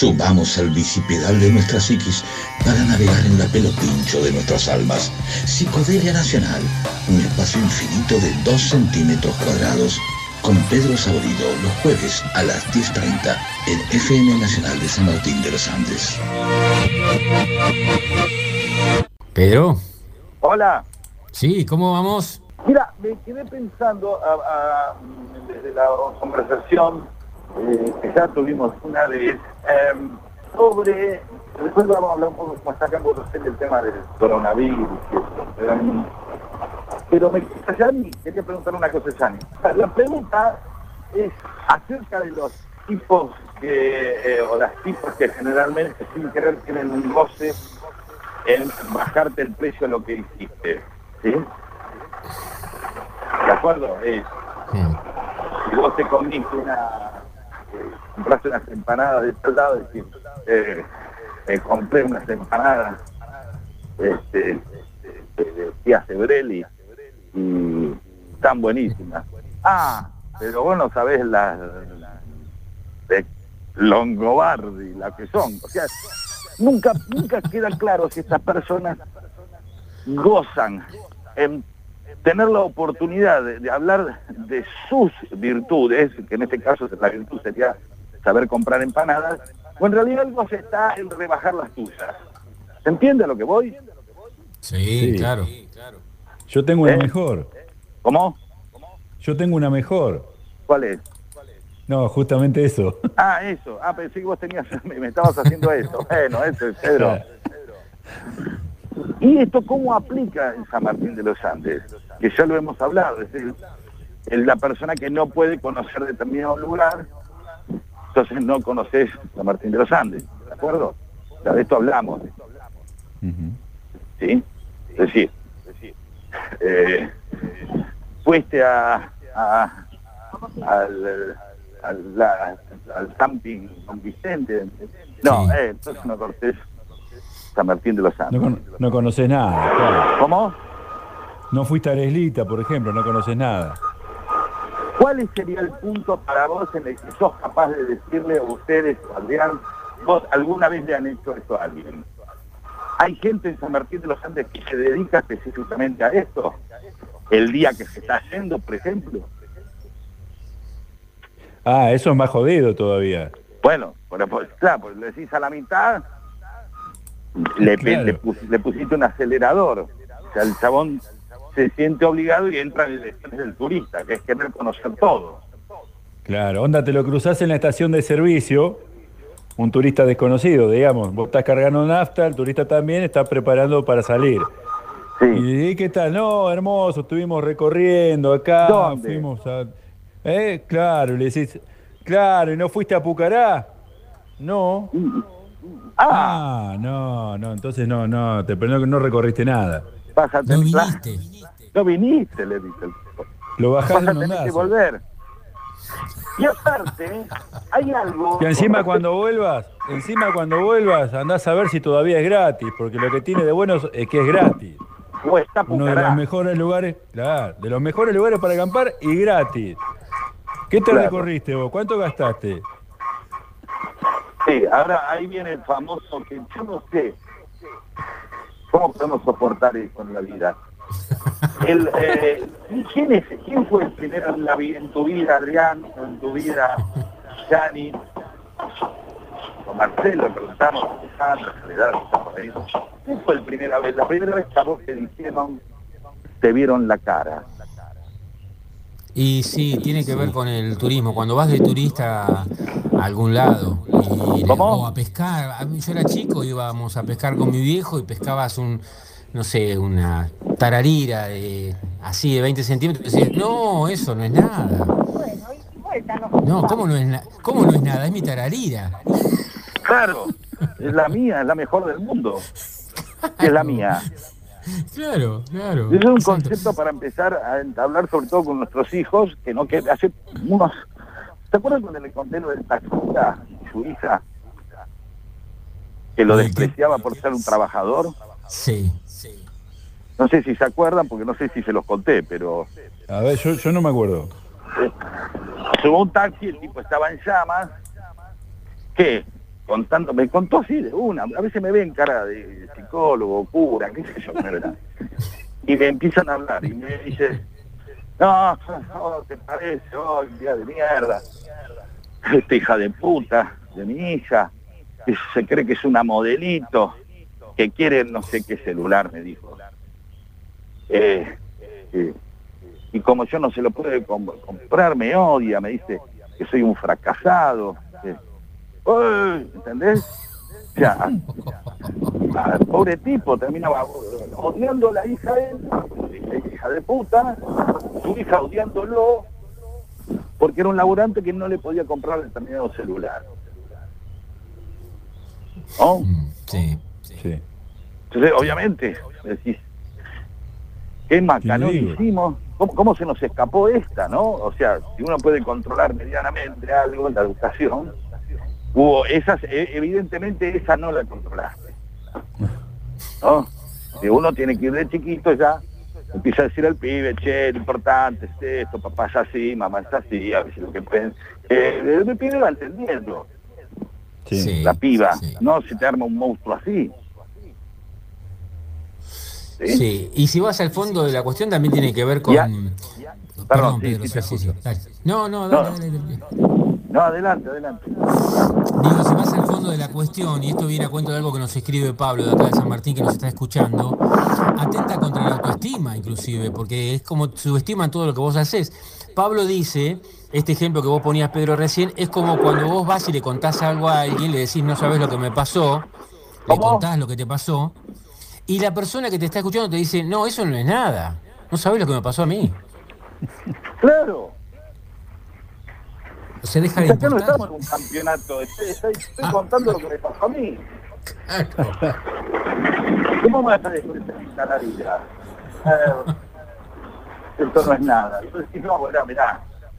Subamos al bicipedal de nuestra psiquis para navegar en la pelopincho de nuestras almas. Psicodelia Nacional, un espacio infinito de 2 centímetros cuadrados, con Pedro Saborido, los jueves a las 10:30 en FM Nacional de San Martín de los Andes. Pedro. Hola. Sí, ¿cómo vamos? Mira, me quedé pensando desde la conversación que ya tuvimos una vez sobre... Después vamos a hablar un poco como está acá en Buenos Aires el tema del coronavirus y eso. Pero Yani, quería preguntar una cosa, Yani. La pregunta es acerca de los tipos o las tipas que generalmente sin querer tienen un goce en bajarte el precio de lo que hiciste, ¿sí? ¿De acuerdo? Si vos te comiste compraste unas empanadas de tal lado, es decir, compré unas empanadas de tía Sebrelli y están buenísimas. Pero vos no sabés las de Longobardi, las que son. O sea, nunca queda claro si estas personas gozan en tener la oportunidad de hablar de sus virtudes, que en este caso la virtud sería saber comprar empanadas, o en realidad el goce está en rebajar las tuyas. ¿Se entiende a lo que voy? Sí, claro. Yo tengo una mejor. ¿Cómo? Yo tengo una mejor. ¿Cuál es? No, justamente eso. Eso. Pensé que vos me estabas haciendo eso. Bueno, eso es Pedro. ¿Y esto cómo aplica en San Martín de los Andes? Que ya lo hemos hablado, es decir, la persona que no puede conocer determinado lugar, entonces no conoces San Martín de los Andes, ¿de acuerdo? Ya de esto hablamos. ¿Sí? Es decir, fuiste al camping Don Vicente. No, entonces no conoces San Martín de los Andes. No conoces nada, claro. ¿Cómo? No fuiste a Areslita, por ejemplo, no conoces nada. ¿Cuál sería el punto para vos en el que sos capaz de decirle a ustedes, Adrián, vos alguna vez le han hecho esto a alguien? ¿Hay gente en San Martín de los Andes que se dedica específicamente a esto? El día que se está yendo, por ejemplo. Eso es más jodido todavía. Bueno, claro, pues le decís a la mitad, le pusiste un acelerador. O sea, el chabón se siente obligado y entra en el estrés del turista, que es querer conocer todo. Claro, onda, te lo cruzás en la estación de servicio, un turista desconocido, digamos. Vos estás cargando nafta, el turista también está preparando para salir. Sí. ¿Y qué tal? No, hermoso, estuvimos recorriendo acá. ¿Dónde? Fuimos a... Claro, le decís, claro, ¿y no fuiste a Pucará? No. No, entonces no, no recorriste nada. No viniste. No viniste, le dice el tipo. Lo bajás en un tenés que volver. Y aparte, hay algo... Que encima cuando vuelvas, andás a ver si todavía es gratis, porque lo que tiene de bueno es que es gratis. O está Uno de los mejores lugares, claro, de los mejores lugares para acampar y gratis. ¿Qué te recorriste vos? ¿Cuánto gastaste? Sí, ahora ahí viene el famoso que yo no sé cómo podemos soportar eso en la vida. ¿Quién fue el primero en tu vida, Adrián, o en tu vida, Yani? O Marcelo, le preguntamos, Alejandra, Soledad, ¿quién fue la primera vez que a vos te dijeron, te vieron la cara? Y sí, tiene que ver con el turismo. Cuando vas de turista a algún lado o a pescar. Yo era chico, íbamos a pescar con mi viejo y pescabas una tararira así de 20 centímetros y decías, no, eso no es nada. No, ¿cómo no es nada? Es mi tararira. Claro, es la mía, es la mejor del mundo. Es la mía. Claro. Es un concepto para empezar a hablar sobre todo con nuestros hijos, que hace unos... ¿Te acuerdas cuando le conté lo del taxista y su hija? Que lo despreciaba por ser un trabajador. Sí. No sé si se acuerdan, porque no sé si se los conté, pero... A ver, yo no me acuerdo. Subió un taxi, el tipo estaba en llamas. ¿Qué? me contó así de una, a veces me ven cara de psicólogo, cura, qué sé yo, ¿verdad? Y me empiezan a hablar y me dice, no, ¿te parece? Oh, día de mierda, esta hija de puta de mi hija, que se cree que es una modelito, que quiere no sé qué celular, me dijo. Y como yo no se lo puedo comprar, me odia, me dice que soy un fracasado. ¿Entendés? O sea, al pobre tipo terminaba odiando a la hija de él, hija de puta, su hija odiándolo, porque era un laburante que no le podía comprar determinado celular. ¿No? Sí. Entonces, obviamente, decís, ¿qué macanón hicimos? ¿Cómo se nos escapó esta, no? O sea, si uno puede controlar medianamente algo en la educación, evidentemente esa no la controlaste, ¿no? Si uno tiene que ir de chiquito ya, empieza a decir al pibe, che, lo importante es esto, papá es así, mamá es así, a veces lo que pueden... el pibe va entendiendo, la piba, no se te arma un monstruo así. Sí, y si vas al fondo de la cuestión también tiene que ver con... Perdón, Pedro, sí. Dale. No, dale. No, adelante. Digo, si vas al fondo de la cuestión, y esto viene a cuento de algo que nos escribe Pablo de acá de San Martín, que nos está escuchando, atenta contra la autoestima inclusive, porque es como subestiman todo lo que vos hacés. Pablo dice, este ejemplo que vos ponías, Pedro, recién, es como cuando vos vas y le contás algo a alguien, le decís, no sabés lo que me pasó, le contás lo que te pasó, y la persona que te está escuchando te dice, no, eso no es nada, no sabés lo que me pasó a mí. Claro. Se deja de importar. No estamos en un campeonato, estoy contando lo que me pasó a mí. Claro. ¿Cómo me vas a descubrir esta nariz? Esto no es nada. Entonces, no, mirá.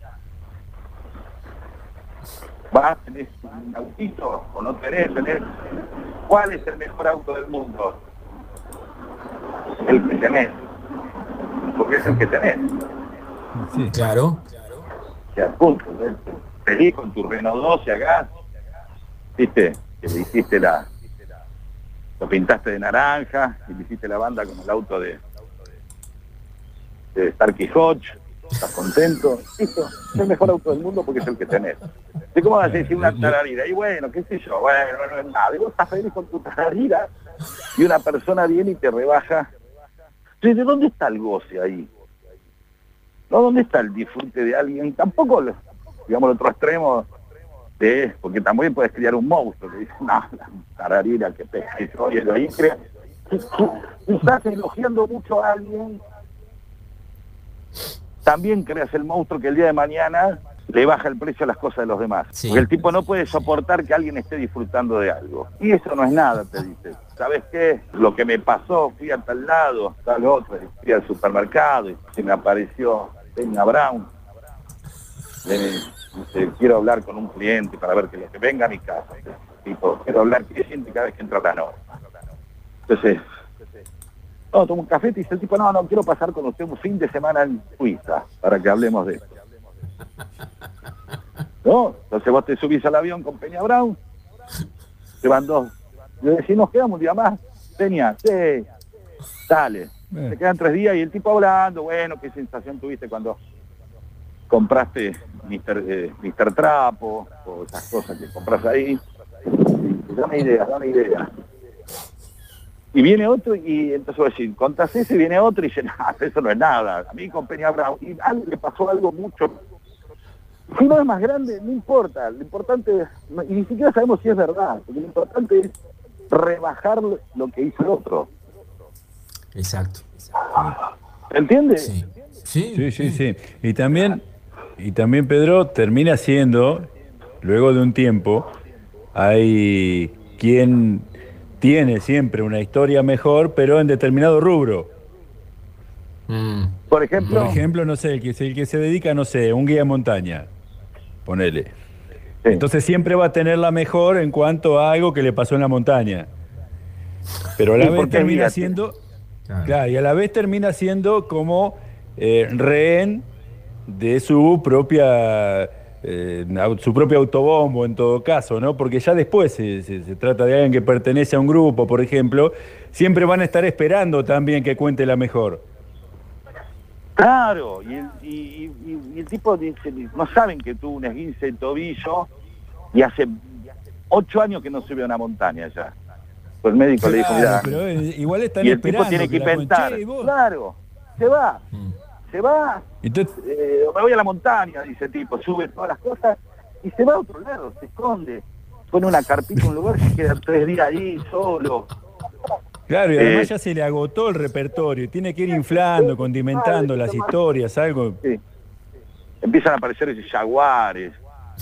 ¿Vas, tenés un autito o no tenés? ¿Cuál es el mejor auto del mundo? El que tenés. Porque es el que tenés. Sí, claro. Que a punto, feliz con tu Renault 12 acá, viste, que le hiciste lo pintaste de naranja y le hiciste la banda con el auto de Starkey Hodge, estás contento, listo, es el mejor auto del mundo porque es el que tenés. ¿Y cómo vas a decir una tararira? Y bueno, qué sé yo, bueno, no es nada, y vos estás feliz con tu tararira y una persona viene y te rebaja. ¿De dónde está el goce ahí? ¿No? ¿Dónde está el disfrute de alguien? Tampoco, digamos, el otro extremo de... Porque también puedes criar un monstruo que dice, no, la tararira que pesca y todo, y ahí crea... Tú estás elogiando mucho a alguien, también creas el monstruo que el día de mañana le baja el precio a las cosas de los demás. Sí. Porque el tipo no puede soportar que alguien esté disfrutando de algo. Y eso no es nada, te dice. ¿Sabes qué? Lo que me pasó, fui a tal lado, tal otro, fui al supermercado y se me apareció Peña Brown. Quiero hablar con un cliente para ver que venga a mi casa. Tipo, quiero hablar qué siente cada vez que entra la noche. Entonces, no, tomo un café y dice el tipo, no, quiero pasar con usted un fin de semana en Suiza para que hablemos de esto. ¿No? Entonces vos te subís al avión con Peña Brown, te van dos. Le decís, nos quedamos un día más. Peña, sí, dale. Te quedan 3 días y el tipo hablando, bueno, ¿qué sensación tuviste cuando compraste Mr. Trapo o esas cosas que compras ahí? Dame idea. Y viene otro y entonces vos decís, contás ese, viene otro y dice, no, eso no es nada. A mí con Peña Brown, y le pasó algo mucho. Si no es más grande, no importa. Lo importante es, y ni siquiera sabemos si es verdad, porque lo importante es rebajar lo que hizo el otro. Exacto. ¿Entiendes? Sí. Y también, Pedro, termina siendo, luego de un tiempo, hay quien tiene siempre una historia mejor, pero en determinado rubro. Por ejemplo, no sé, el que se dedica, no sé, un guía de montaña, ponele. Sí. Entonces siempre va a tener la mejor en cuanto a algo que le pasó en la montaña. Pero a la vez termina siendo... Claro, y a la vez termina siendo como rehén de su propia su propio autobombo en todo caso, ¿no? Porque ya después se trata de alguien que pertenece a un grupo, por ejemplo, siempre van a estar esperando también que cuente la mejor. Claro, y el tipo dice, no saben que tuvo un esguince de tobillo y hace 8 años que no sube a una montaña ya. Pues el médico le dijo, mira, pero igual están y el esperando. tipo tiene que inventar. Claro, se va, Entonces, me voy a la montaña, dice el tipo, sube todas las cosas y se va a otro lado, se esconde, pone una carpita en un lugar, se queda 3 días ahí solo. Claro, y además ya se le agotó el repertorio, tiene que ir inflando, condimentando las historias, algo. Sí. Empiezan a aparecer esos jaguares,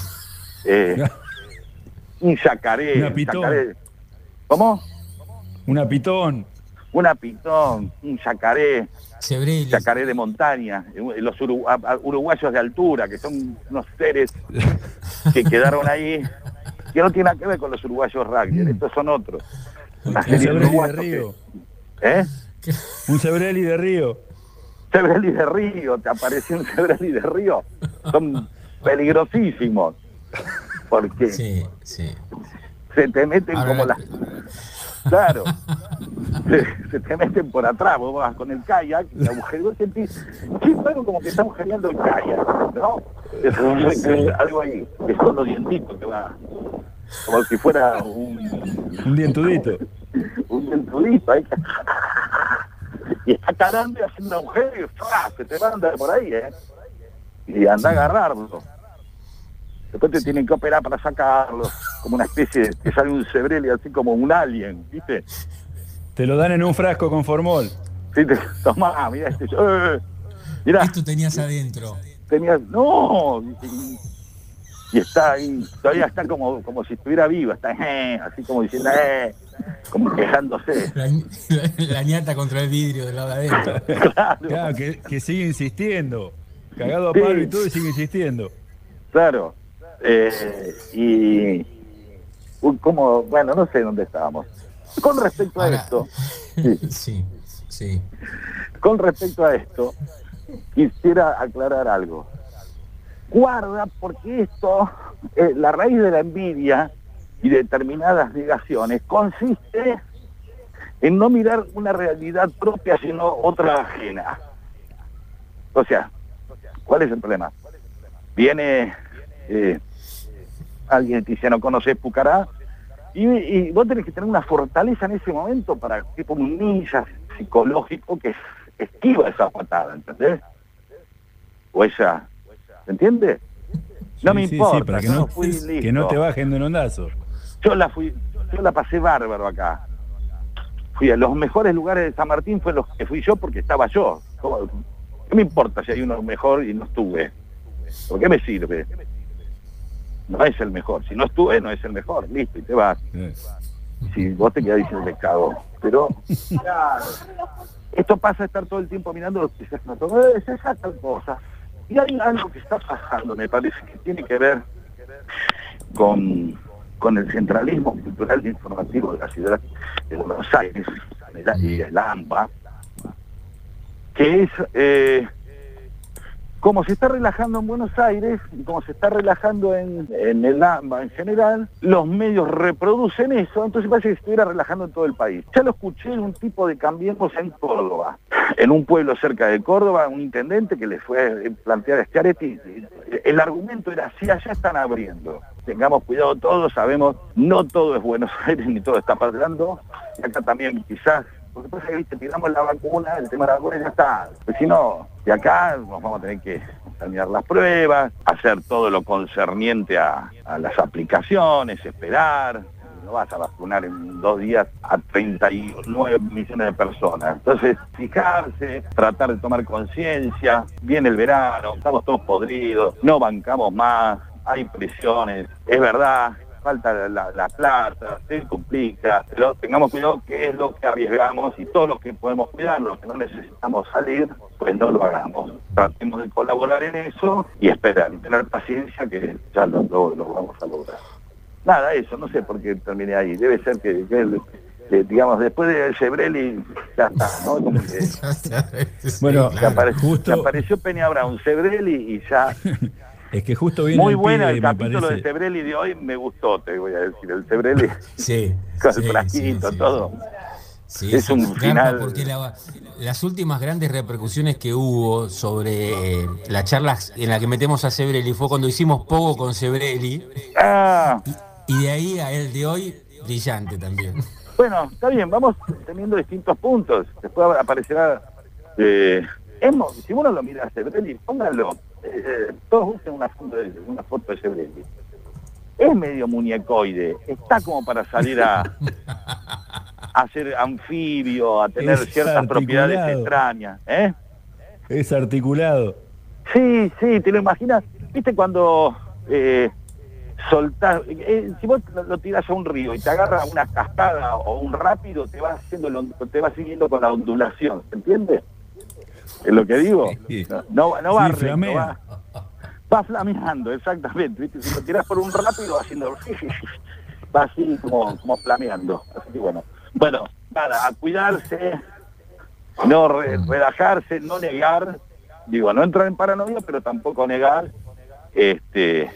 un yacaré. Una pitón. Yacaré. ¿Cómo? Una pitón. Una pitón, un yacaré. Sebrelli. Yacaré de montaña, los uruguayos de altura, que son unos seres que quedaron ahí, que no tienen nada que ver con los uruguayos rugby, estos son otros. Una serie de uruguayos de Río. Un Sebrelli de Río. Sebrelli de Río, te apareció un Sebrelli de Río. Son peligrosísimos. Porque se te meten ahora como las... Claro. Se te meten por atrás, vos vas con el kayak, y vos sentís, algo como que está agujereando el kayak, ¿no? Algo ahí, que son los dientitos que va, como si fuera un dientudito. Un dientudito ahí. Y está carando y haciendo un agujero y se te manda por ahí, y anda a agarrarlo. Después te tienen que operar para sacarlo, como una especie de, te sale un Sebrelli así como un alien, ¿viste? Te lo dan en un frasco con formol. Sí, tomá, mirá mirá. Esto tenías adentro. No, y está ahí, todavía está como si estuviera viva, está así como diciendo, como quejándose. La ñata contra el vidrio del lado de adentro. Claro, que sigue insistiendo, cagado a palo y todo y sigue insistiendo. Claro, y como, bueno, no sé dónde estábamos. Con respecto a esto, sí. Con respecto a esto, quisiera aclarar algo. Guarda, porque esto, la raíz de la envidia y determinadas negaciones consiste en no mirar una realidad propia, sino otra ajena. O sea, ¿cuál es el problema? Viene alguien que dice, no conoces Pucará, y vos tenés que tener una fortaleza en ese momento para, tipo un ninja psicológico que esquiva esa patada, ¿entendés? O esa, ¿se entiende? No me importa, para que que no te bajen de un ondazo. Yo la pasé bárbaro acá. Fui a los mejores lugares de San Martín, fue los que fui yo porque estaba yo. ¿Qué me importa si hay uno mejor y no estuve? ¿Por qué me sirve? No es el mejor. Si no estuve, no es el mejor. Listo, y te vas. Si vos te quedás diciendo, me cago. Pero, claro, esto pasa a estar todo el tiempo mirando los que se sacan cosas. Y hay algo que está pasando, me parece que tiene que ver con el centralismo cultural e informativo de la ciudad de Buenos Aires y el AMBA, que es... como se está relajando en Buenos Aires y como se está relajando en el AMBA en general, los medios reproducen eso, entonces parece que se estuviera relajando en todo el país. Ya lo escuché en un tipo de Cambiemos en Córdoba, en un pueblo cerca de Córdoba, un intendente que le fue plantear a Schiaretti, el argumento era, sí, allá están abriendo, tengamos cuidado todos, sabemos, no todo es Buenos Aires ni todo está pasando, y acá también quizás. Porque pasa que, viste, tiramos la vacuna, el tema de la vacuna ya está. Pues si no, de acá nos vamos a tener que terminar las pruebas, hacer todo lo concerniente a las aplicaciones, esperar. No vas a vacunar en 2 días a 39 millones de personas. Entonces, fijarse, tratar de tomar conciencia. Viene el verano, estamos todos podridos, no bancamos más, hay presiones, es verdad. Falta la plata, se complica, pero tengamos cuidado qué es lo que arriesgamos y todo lo que podemos cuidar, lo que no necesitamos salir, pues no lo hagamos. Tratemos de colaborar en eso y esperar, y tener paciencia que ya lo vamos a lograr. Nada, eso, no sé por qué terminé ahí, debe ser que digamos, después de Sebrelli, ya está, ¿no? Como que, bueno, se apareció Peña Brown, Sebrelli y ya... Es que justo viene Muy el buena pibe, el me capítulo parece. de Sebrelli de hoy, me gustó, te voy a decir. El Sebrelli Sí, con sí, el frasquito, sí, todo. sí, Es sí. un Garpa, final. porque las últimas grandes repercusiones que hubo sobre la charla en la que metemos a Sebrelli fue cuando hicimos Pogo con Sebrelli, Ah, y de ahí a el de hoy, brillante también. bueno, está bien, vamos teniendo distintos puntos. Después aparecerá. Si uno lo mira a Sebrelli, pónganlo. Todos busquen una foto de Sebrelli. Es medio muñecoide, está como para salir a ser anfibio, a tener Es ciertas propiedades articulado. extrañas. Es articulado. Sí, te lo imaginas. ¿Viste cuando soltás? Si vos lo tirás a un río y te agarra una cascada o un rápido, te va siguiendo con la ondulación, ¿entiendes? Es lo que digo. Sí. No va Sí, recto, flamea. va flameando, exactamente. ¿Viste? Si lo tirás por un rápido, va haciendo va así como flameando. Así que bueno, nada, a cuidarse, no relajarse, no negar, no entrar en paranoia, pero tampoco negar que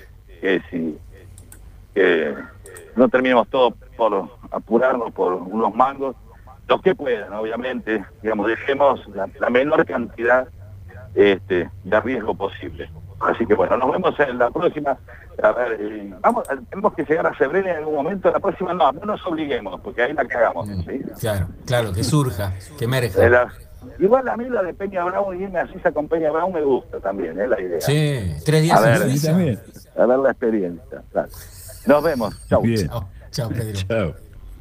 no terminemos todos por apurarnos por unos mangos, los que puedan, obviamente, dejemos la menor cantidad de riesgo posible. Así que bueno, nos vemos en la próxima. A ver, tenemos que llegar a Sebrelli en algún momento. La próxima no nos obliguemos, porque ahí la cagamos. ¿Sí? Claro, que surja, que emerja. Igual a mí la de Peña Brown, irme a Suiza con Peña Brown me gusta también, la idea. Sí, 3 días en Suiza. También. A ver la experiencia. Claro. Nos vemos. Chau. Bien. Chao, Pedro. Chao.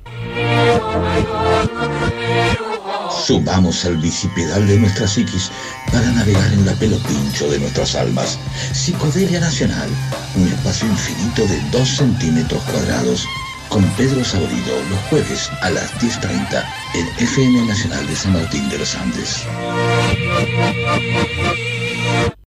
Subamos al bicipedal de nuestra psiquis para navegar en la pelo pincho de nuestras almas. Psicodelia Nacional, un espacio infinito de 2 centímetros cuadrados, con Pedro Saborido, los jueves a las 10:30 en FM Nacional de San Martín de los Andes.